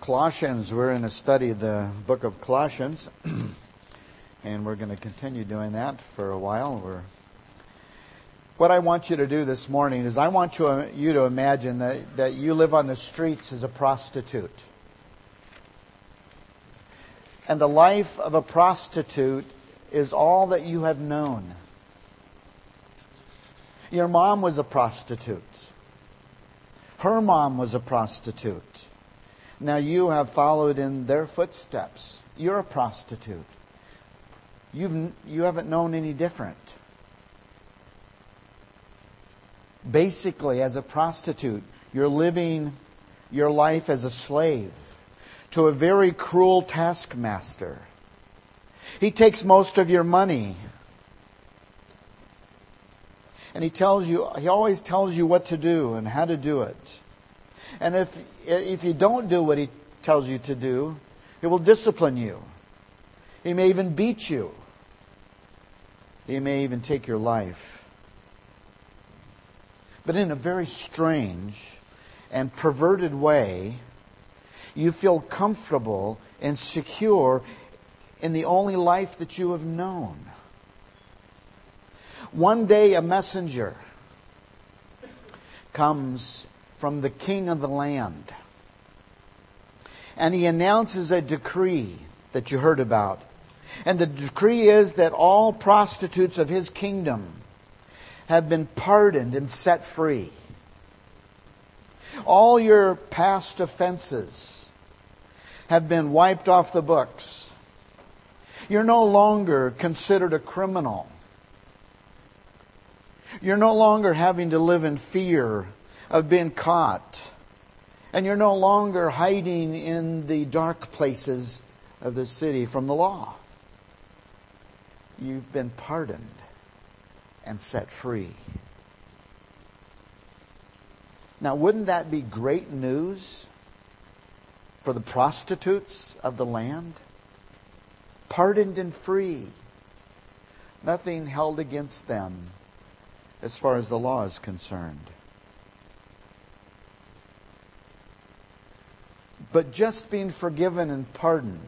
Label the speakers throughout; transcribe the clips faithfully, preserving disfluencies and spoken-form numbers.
Speaker 1: Colossians. We're in a study of the book of Colossians, and we're going to continue doing that for a while. We're... What I want you to do this morning is I want you, you to imagine that, that you live on the streets as a prostitute. And the life of a prostitute is all that you have known. Your mom was a prostitute. Her mom was a prostitute. Now you have followed in their footsteps. You're a prostitute. You've, you haven't known any different. Basically, as a prostitute, you're living your life as a slave to a very cruel taskmaster. He takes most of your money. And he tells you, he always tells you what to do and how to do it. And if if you don't do what he tells you to do, he will discipline you. He may even beat you. He may even take your life. But in a very strange and perverted way, you feel comfortable and secure in the only life that you have known. One day a messenger comes from the king of the land, and he announces a decree that you heard about. And the decree is that all prostitutes of his kingdom have been pardoned and set free. All your past offenses have been wiped off the books. You're no longer considered a criminal. You're no longer having to live in fear of being caught. And you're no longer hiding in the dark places of the city from the law. You've been pardoned and set free. Now, wouldn't that be great news for the prostitutes of the land? Pardoned and free. Nothing held against them as far as the law is concerned. But just being forgiven and pardoned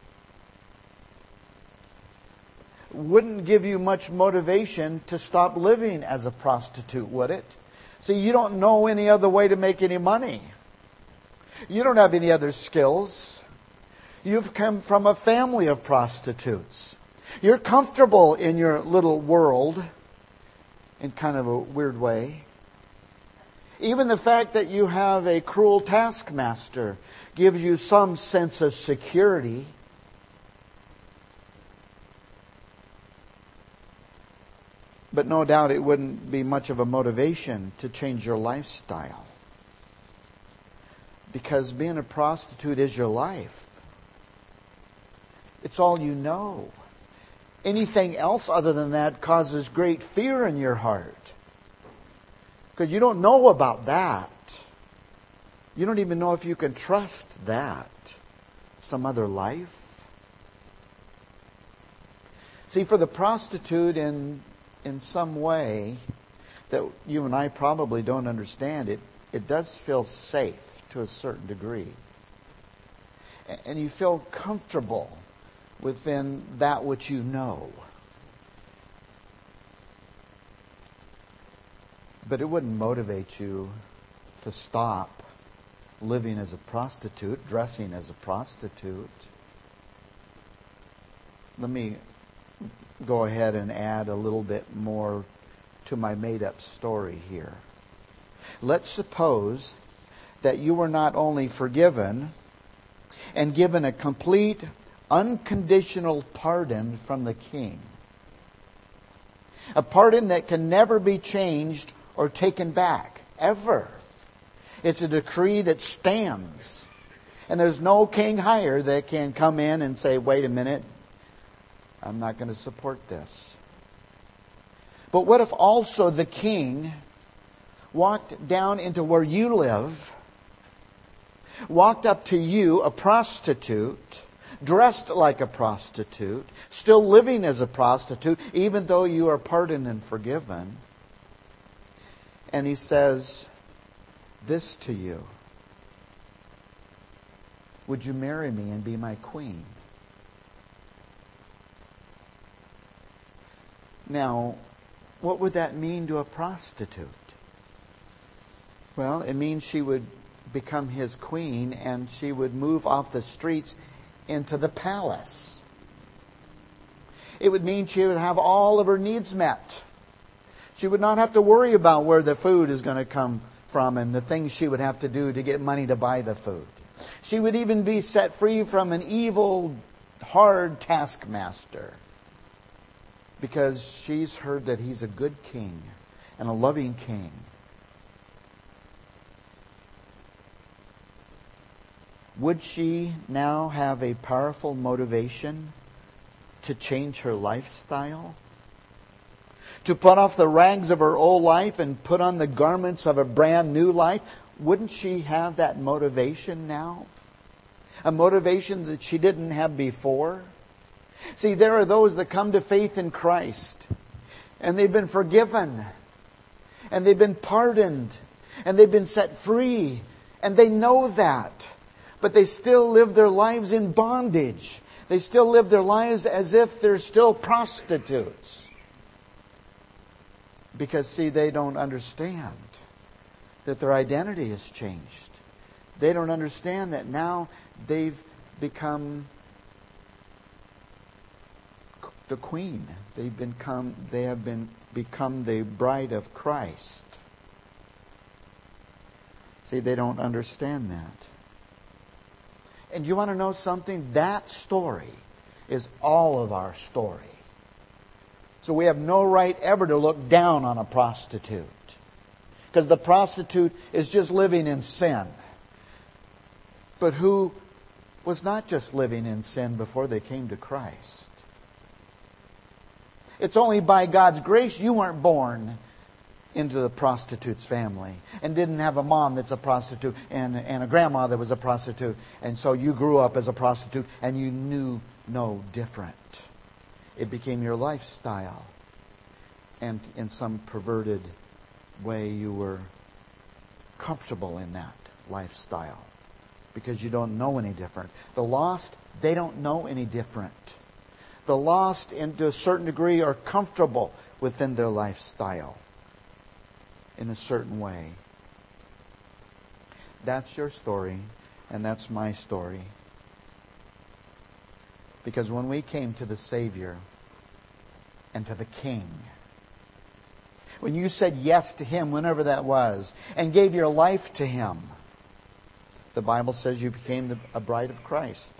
Speaker 1: wouldn't give you much motivation to stop living as a prostitute, would it? See, you don't know any other way to make any money. You don't have any other skills. You've come from a family of prostitutes. You're comfortable in your little world in kind of a weird way. Even the fact that you have a cruel taskmaster gives you some sense of security. But no doubt it wouldn't be much of a motivation to change your lifestyle. Because being a prostitute is your life. It's all you know. Anything else other than that causes great fear in your heart. Because you don't know about that. You don't even know if you can trust that. Some other life. See, for the prostitute in in some way that you and I probably don't understand, it, it does feel safe to a certain degree. And you feel comfortable within that which you know. But it wouldn't motivate you to stop living as a prostitute, dressing as a prostitute. Let me go ahead and add a little bit more to my made-up story here. Let's suppose that you were not only forgiven and given a complete, unconditional pardon from the King. A pardon that can never be changed or taken back, ever. It's a decree that stands. And there's no king higher that can come in and say, wait a minute, I'm not going to support this. But what if also the king walked down into where you live, walked up to you, a prostitute, dressed like a prostitute, still living as a prostitute, even though you are pardoned and forgiven, and he says this to you: Would you marry me and be my queen? Now, what would that mean to a prostitute? Well, it means she would become his queen and she would move off the streets into the palace. It would mean she would have all of her needs met. She would not have to worry about where the food is going to come from and the things she would have to do to get money to buy the food. She would even be set free from an evil, hard taskmaster, because she's heard that he's a good king and a loving king. Would she now have a powerful motivation to change her lifestyle? To put off the rags of her old life and put on the garments of a brand new life? Wouldn't she have that motivation now? A motivation that she didn't have before? See, there are those that come to faith in Christ, and they've been forgiven, and they've been pardoned, and they've been set free, and they know that. But they still live their lives in bondage. They still live their lives as if they're still prostitutes. Because, see, they don't understand that their identity has changed. They don't understand that now they've become the queen. They've become, they have been become the bride of Christ. See, they don't understand that. And you want to know something? That story is all of our story. So we have no right ever to look down on a prostitute, because the prostitute is just living in sin. But who was not just living in sin before they came to Christ? It's only by God's grace you weren't born into the prostitute's family and didn't have a mom that's a prostitute and, and a grandma that was a prostitute. And so you grew up as a prostitute and you knew no different. It became your lifestyle. And in some perverted way you were comfortable in that lifestyle because you don't know any different. The lost, they don't know any different. The lost, in, to a certain degree, are comfortable within their lifestyle in a certain way. That's your story, and that's my story. Because when we came to the Savior and to the King, when you said yes to Him, whenever that was, and gave your life to Him, the Bible says you became the, a bride of Christ.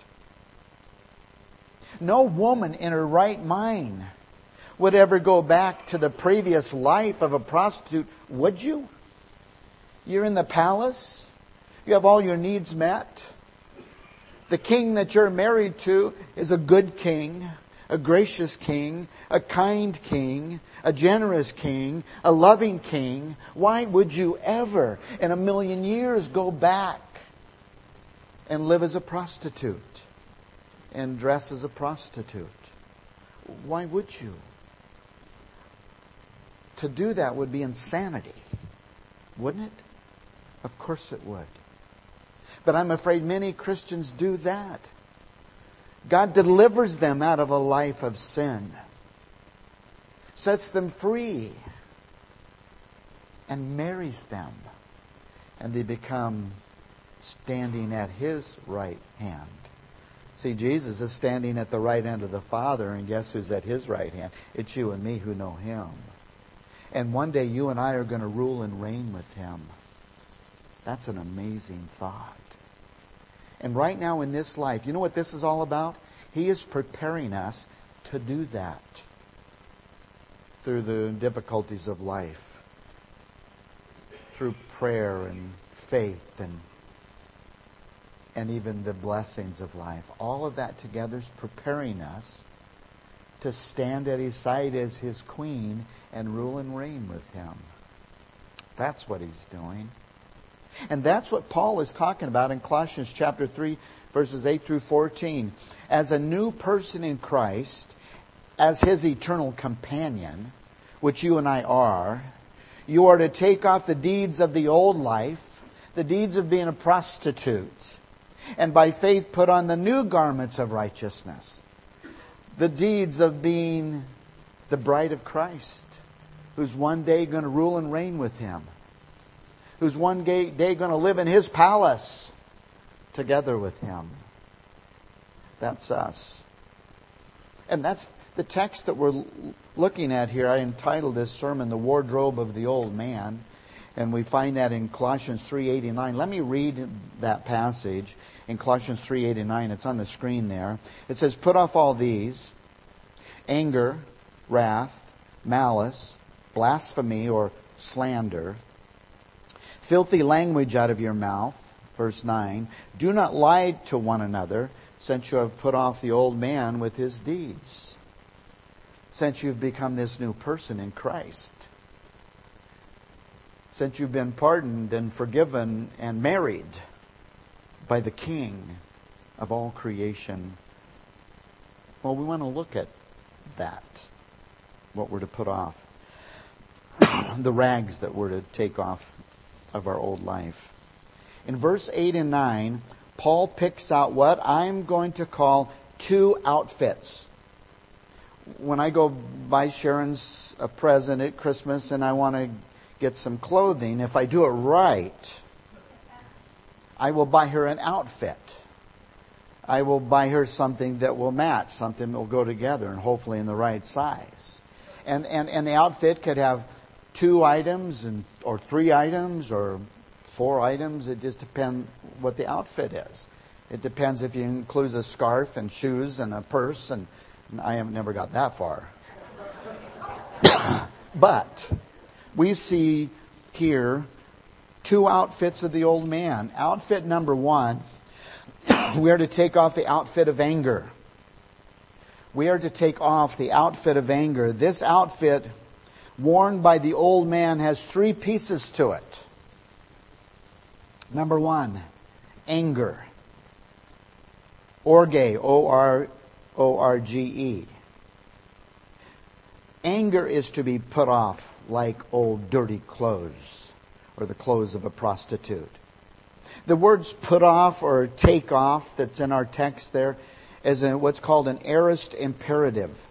Speaker 1: No woman in her right mind would ever go back to the previous life of a prostitute, would you? You're in the palace. You have all your needs met. The king that you're married to is a good king, a gracious king, a kind king, a generous king, a loving king. Why would you ever in a million years go back and live as a prostitute and dress as a prostitute? Why would you? To do that would be insanity, wouldn't it? Of course it would. But I'm afraid many Christians do that. God delivers them out of a life of sin, sets them free, and marries them. And they become standing at His right hand. See, Jesus is standing at the right hand of the Father, and guess who's at His right hand? It's you and me who know Him. And one day you and I are going to rule and reign with Him. That's an amazing thought. And right now in this life, you know what this is all about? He is preparing us to do that through the difficulties of life, through prayer and faith and and even the blessings of life. All of that together is preparing us to stand at His side as His queen and rule and reign with Him. That's what He's doing. And that's what Paul is talking about in Colossians chapter three, verses eight through fourteen. As a new person in Christ, as His eternal companion, which you and I are, you are to take off the deeds of the old life, the deeds of being a prostitute, And by faith put on the new garments of righteousness. The deeds of being the bride of Christ, who's one day going to rule and reign with Him. Who's one day going to live in His palace together with Him. That's us. And that's the text that we're looking at here. I entitled this sermon, The Wardrobe of the Old Man. And we find that in Colossians three eighty-nine. Let me read that passage in Colossians three eighty-nine. It's on the screen there. It says, put off all these: anger, wrath, malice, blasphemy or slander, filthy language out of your mouth. Verse nine. Do not lie to one another, since you have put off the old man with his deeds. Since you've become this new person in Christ. Since you've been pardoned and forgiven and married by the King of all creation. Well, we want to look at that. What we're to put off. The rags that we're to take off of our old life. In verse eight and nine, Paul picks out what I'm going to call two outfits. When I go buy Sharon's a present at Christmas and I want to get some clothing, if I do it right, I will buy her an outfit. I will buy her something that will match, something that will go together, and hopefully in the right size. And and, and the outfit could have two items and or three items or four items. It just depends what the outfit is. It depends if you include a scarf and shoes and a purse, and, and I have never got that far. But we see here two outfits of the old man. Outfit number one, we are to take off the outfit of anger. We are to take off the outfit of anger. This outfit worn by the old man has three pieces to it. Number one, anger. Orge, O R O R G E. Anger is to be put off like old dirty clothes or the clothes of a prostitute. The words put off or take off that's in our text there is in what's called an aorist imperative,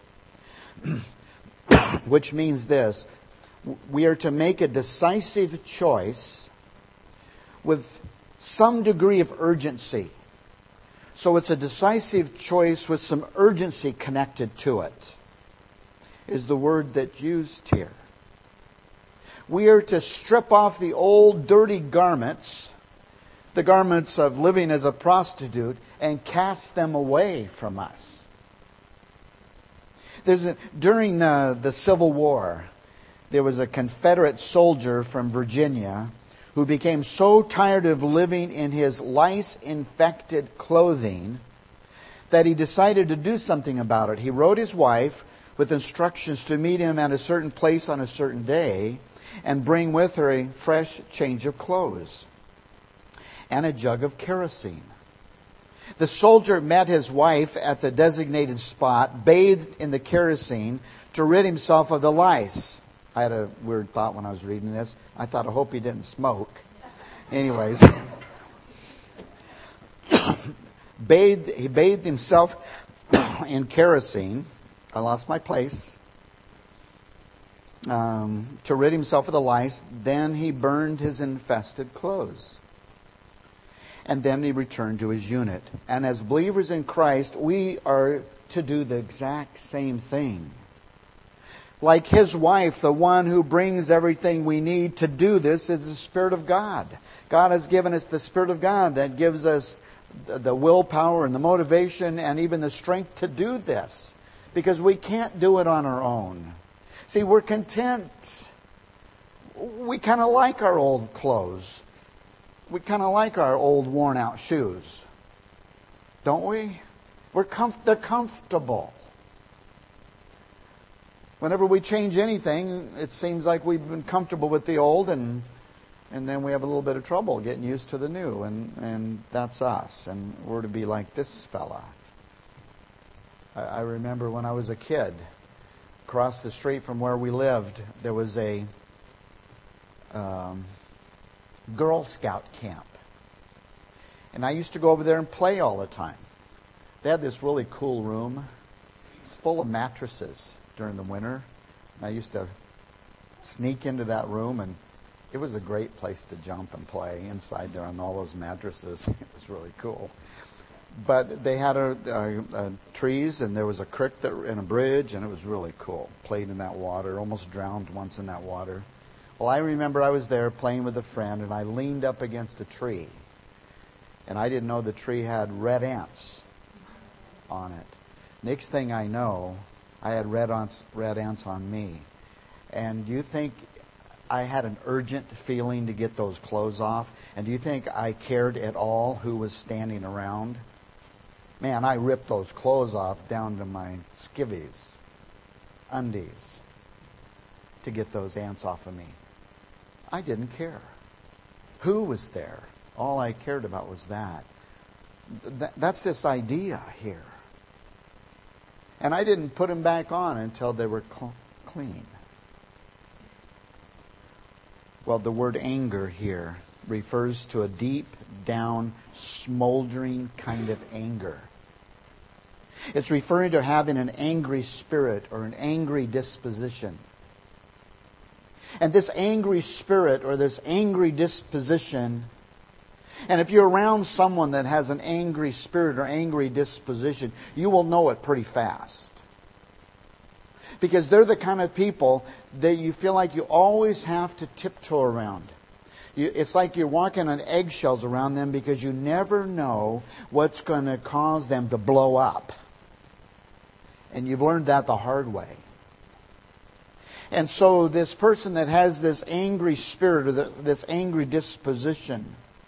Speaker 1: which means this: we are to make a decisive choice with some degree of urgency. So it's a decisive choice with some urgency connected to it, is the word that's used here. We are to strip off the old dirty garments, the garments of living as a prostitute, and cast them away from us. There's a, during the, the Civil War, there was a Confederate soldier from Virginia who became so tired of living in his lice-infected clothing that he decided to do something about it. He wrote his wife with instructions to meet him at a certain place on a certain day and bring with her a fresh change of clothes and a jug of kerosene. The soldier met his wife at the designated spot, bathed in the kerosene to rid himself of the lice. I had a weird thought when I was reading this. I thought, I hope he didn't smoke. Anyways, bathed, he bathed himself in kerosene. I lost my place. Um, to rid himself of the lice. Then he burned his infested clothes. And then he returned to his unit. And as believers in Christ, we are to do the exact same thing. Like his wife, the one who brings everything we need to do this is the Spirit of God. God has given us the Spirit of God that gives us the willpower and the motivation and even the strength to do this. Because we can't do it on our own. See, we're content. We kind of like our old clothes. We kind of like our old worn out shoes. Don't we? We're comf- they're comfortable. Whenever we change anything, it seems like we've been comfortable with the old, and and then we have a little bit of trouble getting used to the new, and, and that's us. And we're to be like this fella. I, I remember when I was a kid, across the street from where we lived, there was a um, Girl Scout camp. And I used to go over there and play all the time. They had this really cool room. It's full of mattresses during the winter. And I used to sneak into that room, and it was a great place to jump and play inside there on all those mattresses. It was really cool. But they had a, a, a trees, and there was a creek that, and a bridge, and it was really cool. Played in that water, almost drowned once in that water. Well, I remember I was there playing with a friend, and I leaned up against a tree. And I didn't know the tree had red ants on it. Next thing I know, I had red ants, red ants on me. And do you think I had an urgent feeling to get those clothes off? And do you think I cared at all who was standing around? Man, I ripped those clothes off down to my skivvies, undies, to get those ants off of me. I didn't care. Who was there? All I cared about was that. Th- that's this idea here. And I didn't put them back on until they were cl- clean. Well, the word anger here refers to a deep down, smoldering kind of anger. It's referring to having an angry spirit or an angry disposition. And this angry spirit or this angry disposition, and if you're around someone that has an angry spirit or angry disposition, you will know it pretty fast. Because they're the kind of people that you feel like you always have to tiptoe around. You, it's like you're walking on eggshells around them because you never know what's going to cause them to blow up. And you've learned that the hard way. And so this person that has this angry spirit or this angry disposition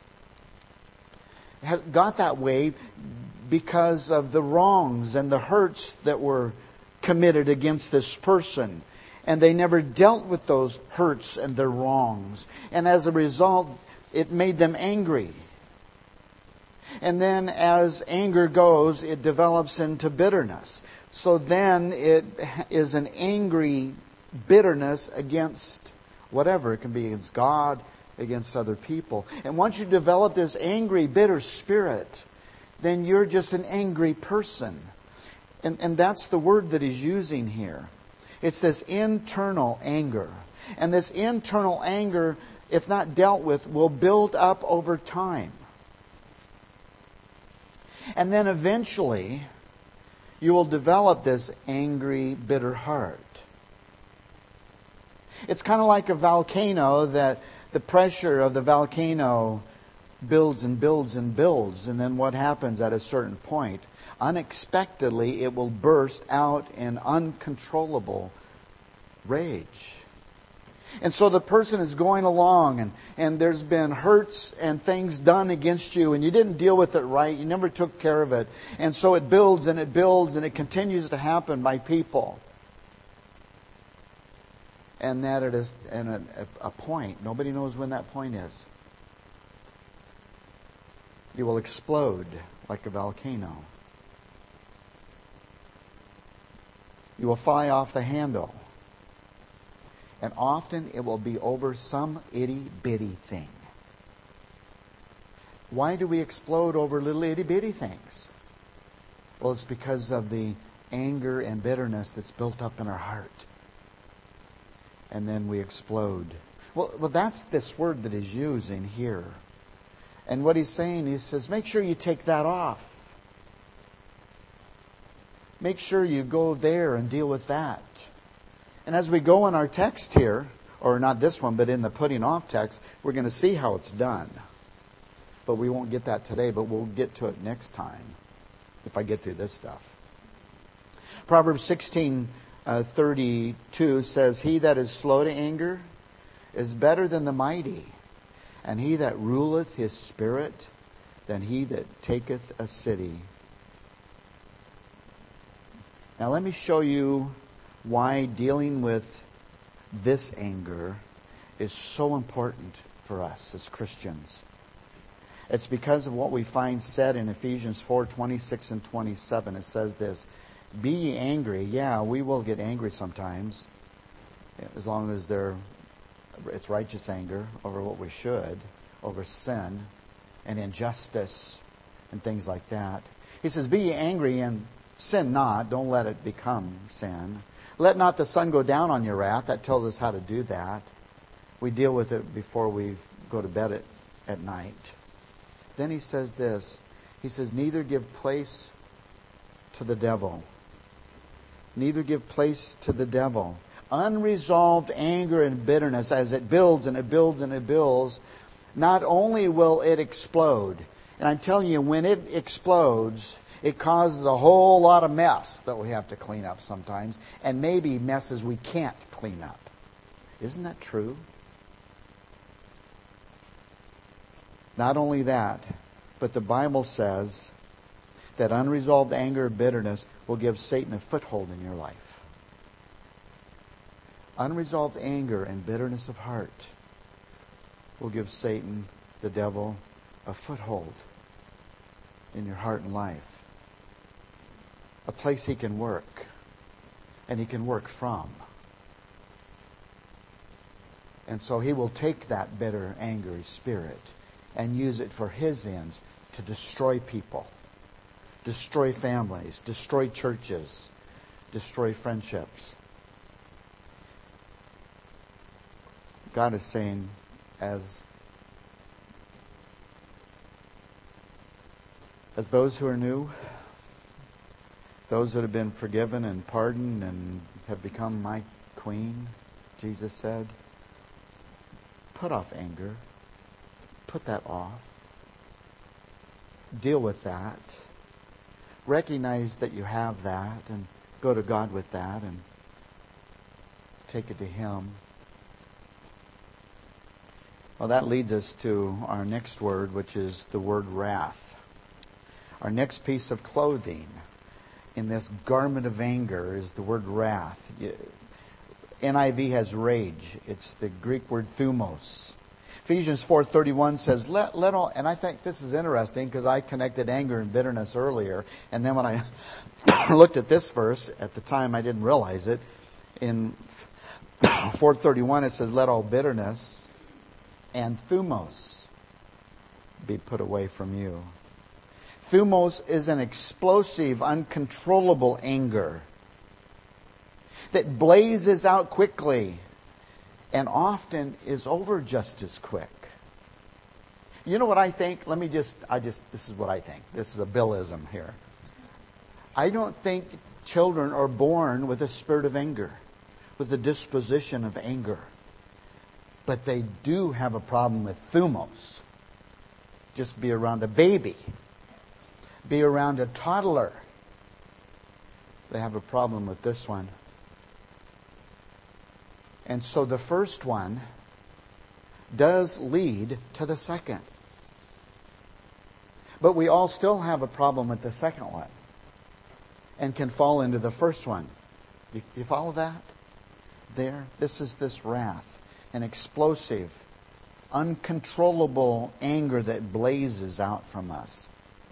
Speaker 1: has got that way because of the wrongs and the hurts that were committed against this person. And they never dealt with those hurts and their wrongs. And as a result, it made them angry. And then as anger goes, it develops into bitterness. So then it is an angry bitterness against whatever. It can be against God, against other people. And once you develop this angry, bitter spirit, then you're just an angry person. And, and that's the word that he's using here. It's this internal anger. And this internal anger, if not dealt with, will build up over time. And then eventually, you will develop this angry, bitter heart. It's kind of like a volcano that the pressure of the volcano builds and builds and builds. And then what happens at a certain point? Unexpectedly, it will burst out in uncontrollable rage. And so the person is going along and, and there's been hurts and things done against you and you didn't deal with it right. You never took care of it. And so it builds and it builds and it continues to happen by people. And that it is at a, a point, nobody knows when that point is. You will explode like a volcano. You will fly off the handle. And often it will be over some itty-bitty thing. Why do we explode over little itty-bitty things? Well, it's because of the anger and bitterness that's built up in our heart. And then we explode. Well, well, that's this word that he's using here. And what he's saying, he says, make sure you take that off. Make sure you go there and deal with that. And as we go in our text here, or not this one, but in the putting off text, we're going to see how it's done. But we won't get that today, but we'll get to it next time, if I get through this stuff. Proverbs sixteen thirty-two says, he that is slow to anger is better than the mighty, and he that ruleth his spirit than he that taketh a city. Now let me show you why dealing with this anger is so important for us as Christians. It's because of what we find said in Ephesians four twenty-six and twenty-seven. It says this, be ye angry. Yeah, we will get angry sometimes, as long as they're, it's righteous anger over what we should, over sin. and injustice and things like that. He says, be ye angry and sin not. Don't let it become sin. Let not the sun go down on your wrath. That tells us how to do that. We deal with it before we go to bed at, at night. Then he says this. He says, neither give place to the devil. Neither give place to the devil. Unresolved anger and bitterness, as it builds and it builds and it builds, not only will it explode, and I'm telling you, when it explodes, it causes a whole lot of mess that we have to clean up sometimes, and maybe messes we can't clean up. Isn't that true? Not only that, but the Bible says that unresolved anger and bitterness will give Satan a foothold in your life. Unresolved anger and bitterness of heart will give Satan, the devil, a foothold in your heart and life. A place he can work, and he can work from. And so he will take that bitter, angry spirit and use it for his ends to destroy people, destroy families, destroy churches, destroy friendships. God is saying, as as those who are new, those that have been forgiven and pardoned and have become my queen, Jesus said, put off anger. Put that off. Deal with that. Recognize that you have that and go to God with that and take it to Him. Well, that leads us to our next word, which is the word wrath. Our next piece of clothing in this garment of anger is the word wrath. N I V has rage. It's the Greek word thumos. Ephesians four thirty-one says, let, let all, and I think this is interesting because I connected anger and bitterness earlier. And then when I looked at this verse, at the time I didn't realize it. In four thirty-one it says, let all bitterness and thumos be put away from you. Thumos is an explosive, uncontrollable anger that blazes out quickly and often is over just as quick. You know what I think? Let me just, I just, this is what I think. This is a Billism here. I don't think children are born with a spirit of anger, with a disposition of anger. But they do have a problem with thumos. Just be around a baby. Be around a toddler. They have a problem with this one. And so the first one does lead to the second. But we all still have a problem with the second one and can fall into the first one. You, you follow that? There, this is this wrath, an explosive, uncontrollable anger that blazes out from us.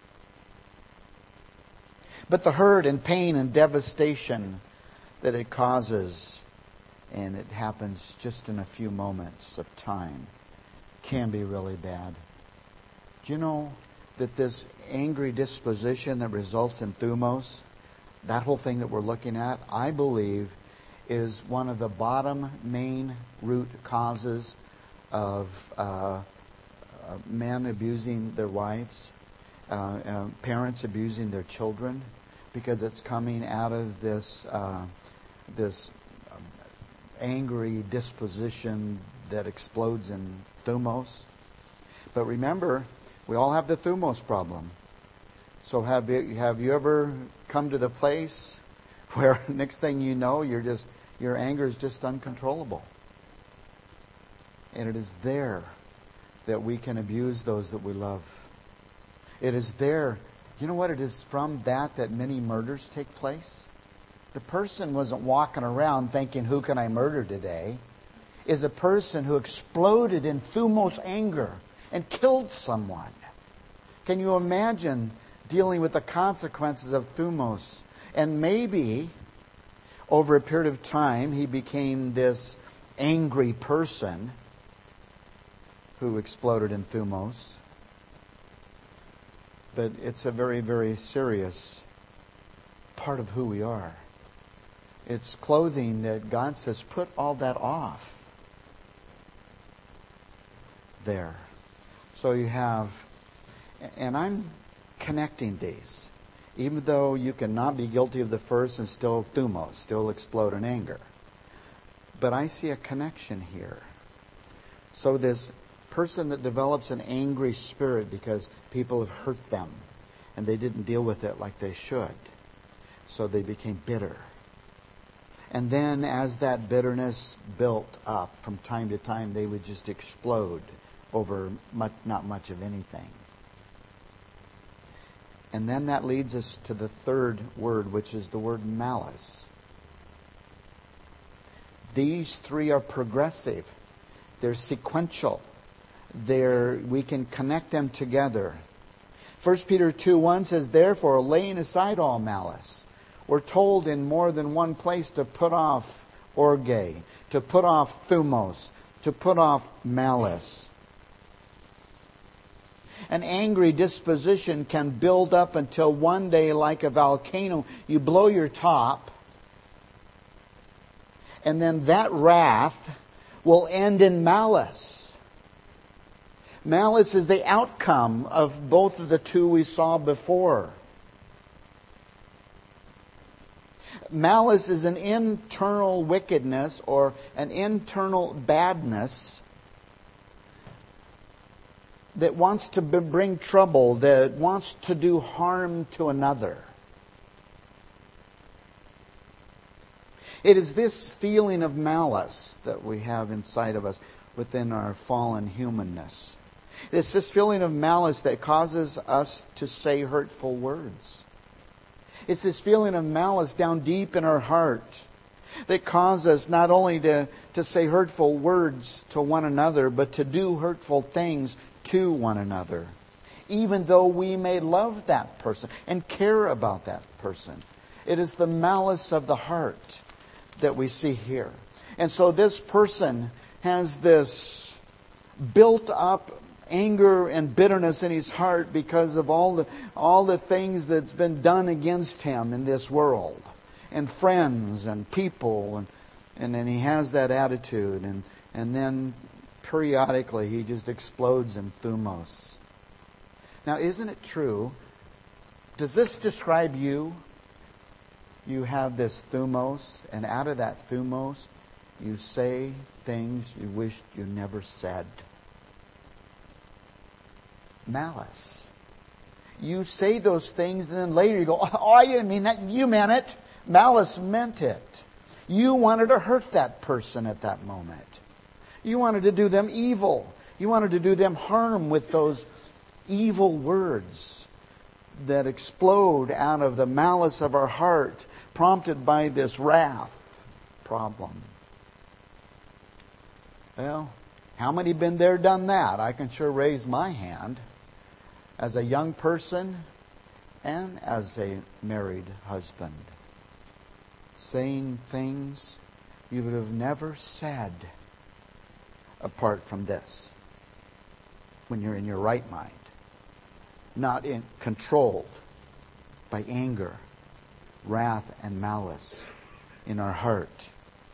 Speaker 1: But the hurt and pain and devastation that it causes, and it happens just in a few moments of time, can be really bad. Do you know that this angry disposition that results in thumos, that whole thing that we're looking at, I believe is one of the bottom main root causes of uh, uh, men abusing their wives, uh, uh, parents abusing their children, because it's coming out of this uh, this angry disposition that explodes in thumos. But remember, we all have the thumos problem. So have you, have you ever come to the place where next thing you know, you're just your anger is just uncontrollable? And it is there that we can abuse those that we love. It is there. You know what? It is from that that many murders take place. The person wasn't walking around thinking, who can I murder today? Is a person who exploded in thumos anger and killed someone. Can you imagine dealing with the consequences of thumos? And maybe over a period of time he became this angry person who exploded in thumos. But it's a very, very serious part of who we are. It's clothing that God says, put all that off there. So you have, and I'm connecting these. Even though you cannot be guilty of the first and still thumos, still explode in anger. But I see a connection here. So this person that develops an angry spirit because people have hurt them and they didn't deal with it like they should. So they became bitter. And then as that bitterness built up from time to time, they would just explode over much, not much of anything. And then that leads us to the third word, which is the word malice. These three are progressive. They're sequential. They're, we can connect them together. First Peter two one says, therefore, laying aside all malice. We're told in more than one place to put off orge, to put off thumos, to put off malice. An angry disposition can build up until one day, like a volcano, you blow your top, and then that wrath will end in malice. Malice is the outcome of both of the two we saw before. Malice is an internal wickedness or an internal badness that wants to bring trouble, that wants to do harm to another. It is this feeling of malice that we have inside of us within our fallen humanness. It's this feeling of malice that causes us to say hurtful words. It's this feeling of malice down deep in our heart that causes us not only to, to say hurtful words to one another, but to do hurtful things to one another, even though we may love that person and care about that person. It is the malice of the heart that we see here. And so this person has this built up anger and bitterness in his heart because of all the all the things that's been done against him in this world, and friends and people, and and then he has that attitude, and and then periodically he just explodes in thumos. Now, isn't it true? Does this describe you? You have this thumos, and out of that thumos, you say things you wished you never said. Malice. You say those things, and then later you go, oh, I didn't mean that. You meant it. Malice meant it. You wanted to hurt that person at that moment. You wanted to do them evil. You wanted to do them harm with those evil words that explode out of the malice of our heart, prompted by this wrath problem. Well, how many been there, done that? I can sure raise my hand. As a young person and as a married husband. Saying things you would have never said apart from this. When you're in your right mind. Not in, controlled by anger, wrath, and malice in our heart.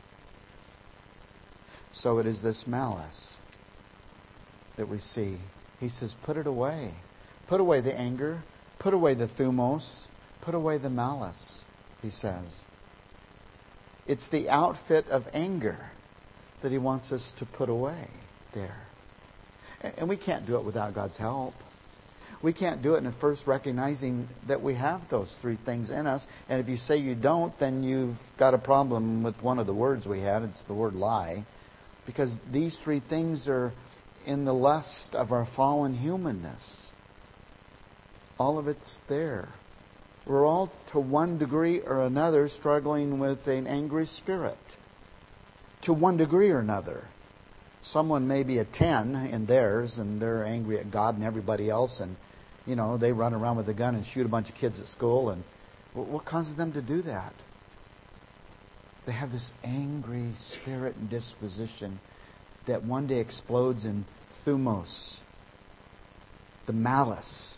Speaker 1: So it is this malice that we see. He says, put it away. Put away the anger. Put away the thumos. Put away the malice, he says. It's the outfit of anger that he wants us to put away there. And we can't do it without God's help. We can't do it in first recognizing that we have those three things in us. And if you say you don't, then you've got a problem with one of the words we had. It's the word lie. Because these three things are in the lust of our fallen humanness. All of it's there. We're all, to one degree or another, struggling with an angry spirit. To one degree or another. Someone may be a ten in theirs, and they're angry at God and everybody else, and, you know, they run around with a gun and shoot a bunch of kids at school, and what causes them to do that? They have this angry spirit and disposition that one day explodes in thumos, the malice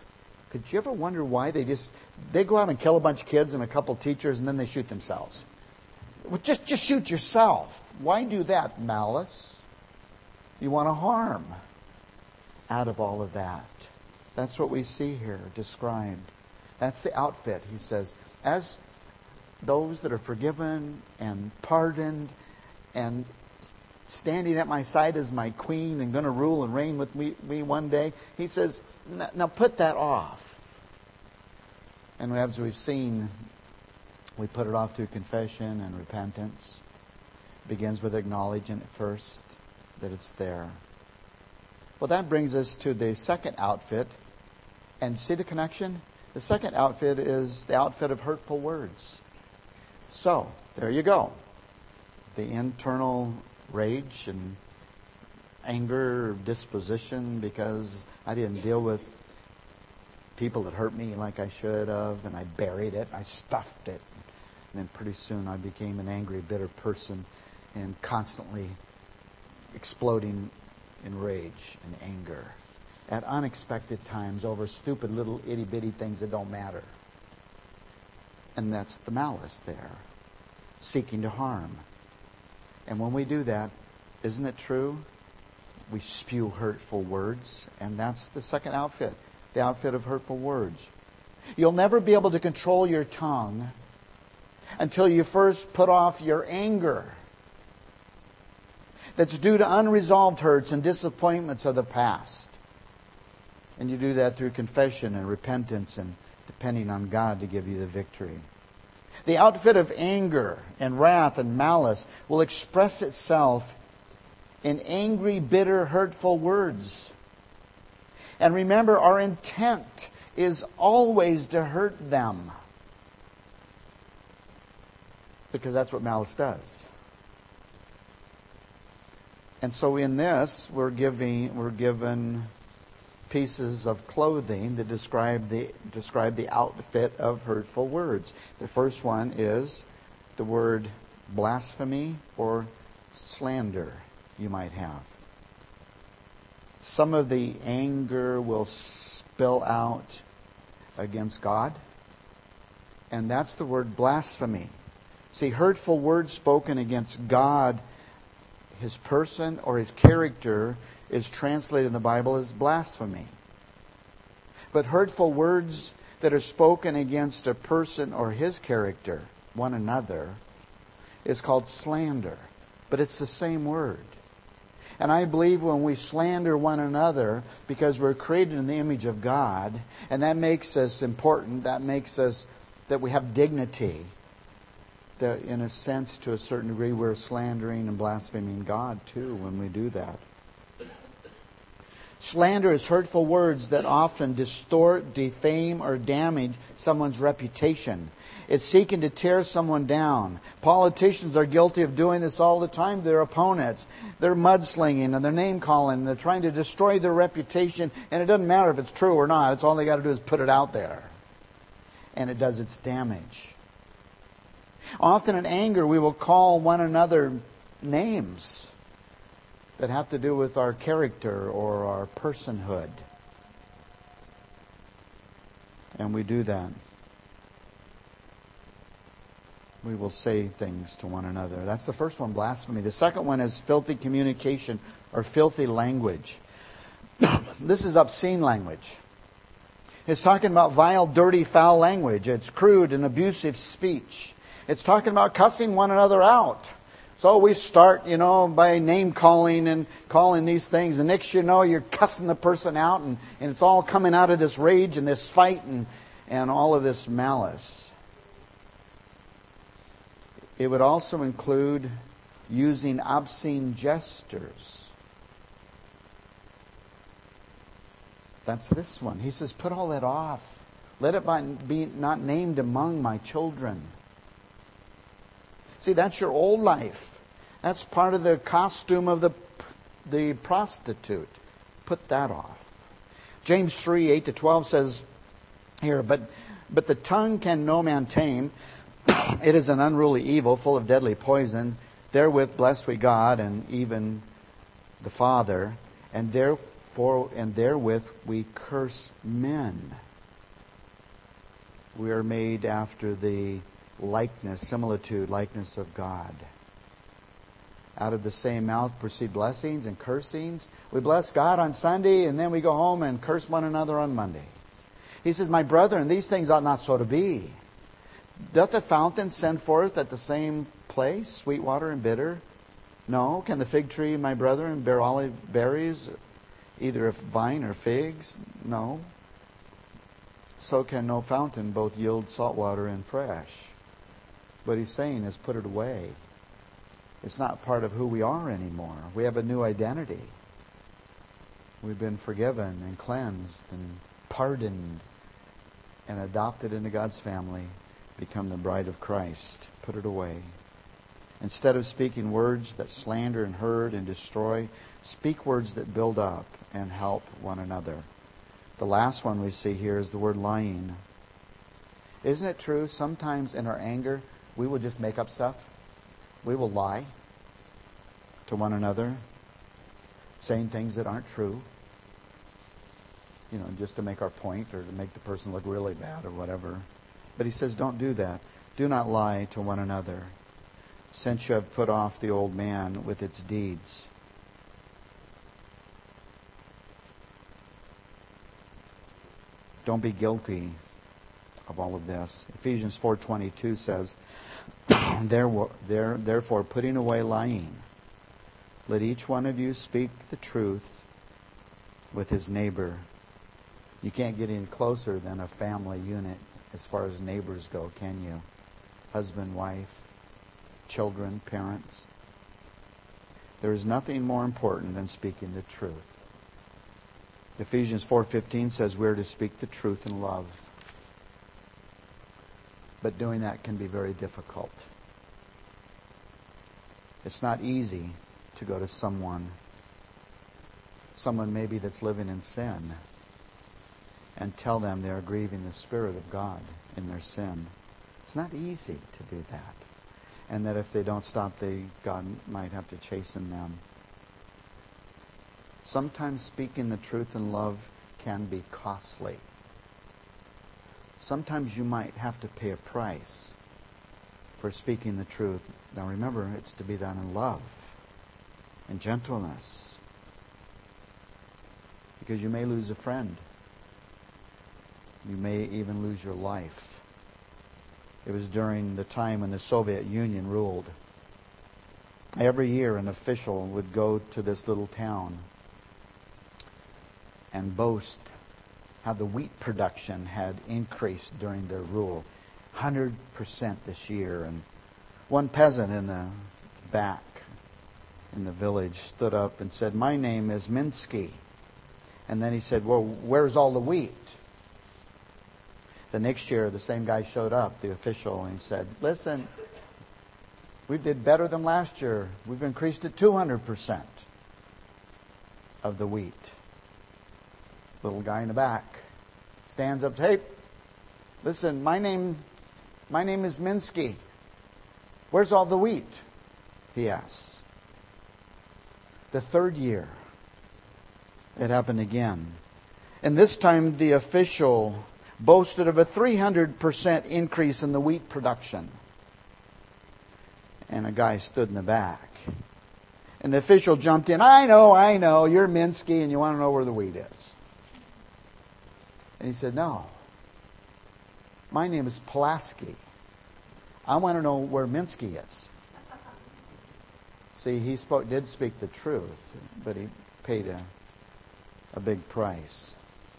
Speaker 1: Could you ever wonder why they just, they go out and kill a bunch of kids and a couple teachers and then they shoot themselves? Well, just, just shoot yourself. Why do that? Malice. You want to harm out of all of that. That's what we see here described. That's the outfit, he says. As those that are forgiven and pardoned and standing at my side as my queen and going to rule and reign with me, me one day, he says, now put that off. And as we've seen, we put it off through confession and repentance. It begins with acknowledging it first that it's there. Well, that brings us to the second outfit. And see the connection? The second outfit is the outfit of hurtful words. So, there you go. The internal rage and anger, disposition, because I didn't deal with people that hurt me like I should have, and I buried it, I stuffed it. And then pretty soon I became an angry, bitter person and constantly exploding in rage and anger at unexpected times over stupid little itty-bitty things that don't matter. And that's the malice there, seeking to harm. And when we do that, isn't it true? We spew hurtful words, and that's the second outfit, the outfit of hurtful words. You'll never be able to control your tongue until you first put off your anger that's due to unresolved hurts and disappointments of the past. And you do that through confession and repentance and depending on God to give you the victory. The outfit of anger and wrath and malice will express itself in angry, bitter, hurtful words. And remember, our intent is always to hurt them. Because that's what malice does. And so in this, we're giving, we're given pieces of clothing that describe the describe the outfit of hurtful words. The first one is the word blasphemy or slander you might have. Some of the anger will spill out against God, and that's the word blasphemy. See, hurtful words spoken against God, His person or His character, is translated in the Bible as blasphemy. But hurtful words that are spoken against a person or his character, one another, is called slander. But it's the same word. And I believe when we slander one another, because we're created in the image of God, and that makes us important, that makes us, that we have dignity, that in a sense, to a certain degree, we're slandering and blaspheming God too when we do that. Slander is hurtful words that often distort, defame, or damage someone's reputation. It's seeking to tear someone down. Politicians are guilty of doing this all the time to their opponents. They're mudslinging and they're name-calling. They're trying to destroy their reputation. And it doesn't matter if it's true or not. It's all they got to do is put it out there. And it does its damage. Often in anger, we will call one another names that have to do with our character or our personhood. And we do that. We will say things to one another. That's the first one, blasphemy. The second one is filthy communication or filthy language. This is obscene language. It's talking about vile, dirty, foul language. It's crude and abusive speech. It's talking about cussing one another out. So we start, you know, by name calling and calling these things. And next you know, you're cussing the person out. And, and it's all coming out of this rage and this fight and, and all of this malice. It would also include using obscene gestures. That's this one. He says, put all that off. Let it be not named among my children. See, that's your old life. That's part of the costume of the, the prostitute. Put that off. James three, eight to twelve says here, but, but the tongue can no man tame. It is an unruly evil, full of deadly poison. Therewith bless we God and even the Father, and therefore and therewith we curse men. We are made after the likeness, similitude, likeness of God. Out of the same mouth proceed blessings and cursings. We bless God on Sunday, and then we go home and curse one another on Monday. He says, my brethren, these things ought not so to be. Doth the fountain send forth at the same place sweet water and bitter? No. Can the fig tree, my brethren, bear olive berries, either of vine or figs? No. So can no fountain both yield salt water and fresh. What he's saying is put it away. It's not part of who we are anymore. We have a new identity. We've been forgiven and cleansed and pardoned and adopted into God's family, become the bride of Christ. Put it away. Instead of speaking words that slander and hurt and destroy, speak words that build up and help one another. The last one we see here is the word lying. Isn't it true? Sometimes in our anger, we will just make up stuff. We will lie to one another, saying things that aren't true, you know, just to make our point or to make the person look really bad or whatever. But he says, don't do that. Do not lie to one another, since you have put off the old man with its deeds. Don't be guilty of all of this. Ephesians four twenty-two says, Therefore, putting away lying, let each one of you speak the truth with his neighbor. You can't get any closer than a family unit as far as neighbors go, can you? Husband, wife, children, parents. There is nothing more important than speaking the truth. Ephesians four fifteen says we're to speak the truth in love. But doing that can be very difficult. It's not easy to go to someone, someone maybe that's living in sin, and tell them they're grieving the Spirit of God in their sin. It's not easy to do that. And that if they don't stop, they God might have to chasten them. Sometimes speaking the truth in love can be costly. Sometimes you might have to pay a price for speaking the truth. Now remember, it's to be done in love and gentleness. Because you may lose a friend. You may even lose your life. It was during the time when the Soviet Union ruled. Every year an official would go to this little town and boast how the wheat production had increased during their rule. one hundred percent this year. And one peasant in the back in the village stood up and said, my name is Minsky. And then he said, well, where's all the wheat? The next year, the same guy showed up, the official, and he said, listen, we did better than last year. We've increased it two hundred percent of the wheat. Little guy in the back stands up, hey, listen, my name, my name is Minsky. Where's all the wheat? He asks. The third year, it happened again. And this time the official boasted of a three hundred percent increase in the wheat production. And a guy stood in the back. And the official jumped in, I know, I know, you're Minsky and you want to know where the wheat is. And he said, no, my name is Pulaski. I want to know where Minsky is. See, he spoke, did speak the truth, but he paid a, a big price.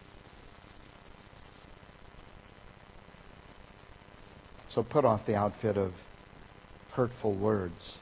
Speaker 1: So put off the outfit of hurtful words.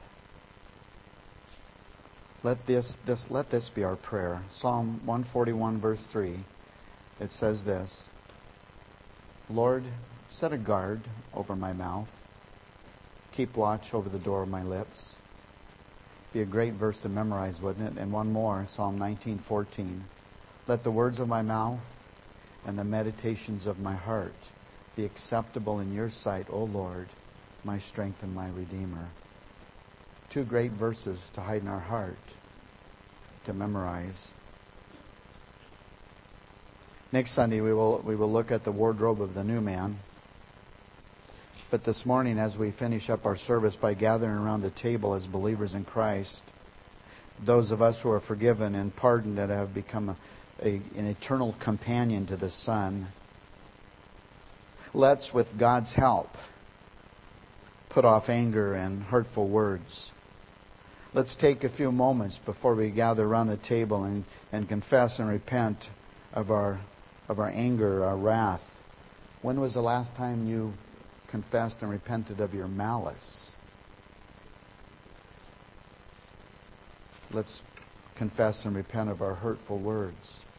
Speaker 1: Let this, this, let this be our prayer. Psalm one forty-one, verse three. It says this, Lord, set a guard over my mouth. Keep watch over the door of my lips. Be a great verse to memorize, wouldn't it? And one more, Psalm nineteen fourteen. Let the words of my mouth and the meditations of my heart be acceptable in your sight, O Lord, my strength and my Redeemer. Two great verses to hide in our heart, to memorize. Next Sunday we will we will look at the wardrobe of the new man. But this morning, as we finish up our service by gathering around the table as believers in Christ, those of us who are forgiven and pardoned and have become a, a, an eternal companion to the Son, let's, with God's help, put off anger and hurtful words. Let's take a few moments before we gather around the table and, and confess and repent of our of our anger, our wrath. When was the last time you confessed and repented of your malice? Let's confess and repent of our hurtful words.